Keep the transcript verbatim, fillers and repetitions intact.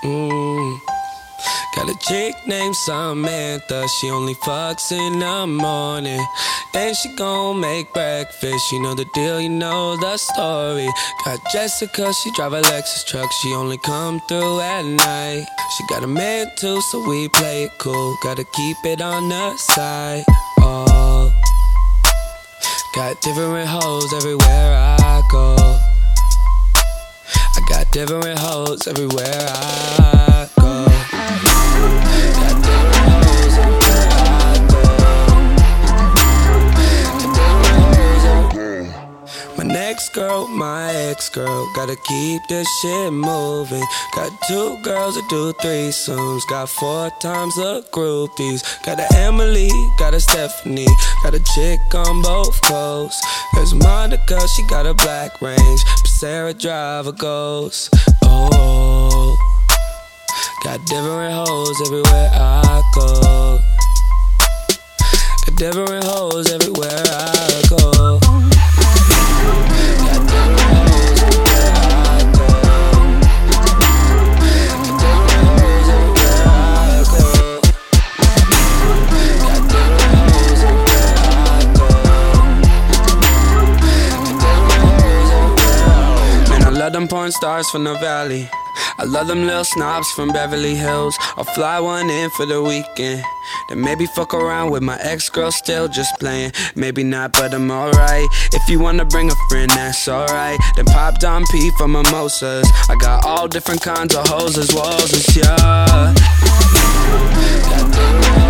Mm. Got a chick named Samantha, she only fucks in the morning. Then she gon' make breakfast, you know the deal, you know the story. Got Jessica, she drive a Lexus truck, she only come through at night. She got a man too, so we play it cool, gotta keep it on the side. Oh, got different hoes everywhere I go. I got different hoes everywhere I go. Got different hoes everywhere I go. Got different hoes everywhere. My next girl, my ex girl, gotta keep this shit moving. Got two girls that do threesomes, got four times the groupies. Got a Emily, got a Stephanie, got a chick on both coasts. There's Monica, she got a black range, but Sarah drive a Ghost. Oh, got different hoes everywhere I go. Got different hoes everywhere I go. I love them porn stars from the valley. I love them little snobs from Beverly Hills. I'll fly one in for the weekend, then maybe fuck around with my ex-girl, still just playing. Maybe not, but I'm alright. If you wanna bring a friend, that's alright. Then pop Dom P for mimosas. I got all different kinds of hoes as well as yeah.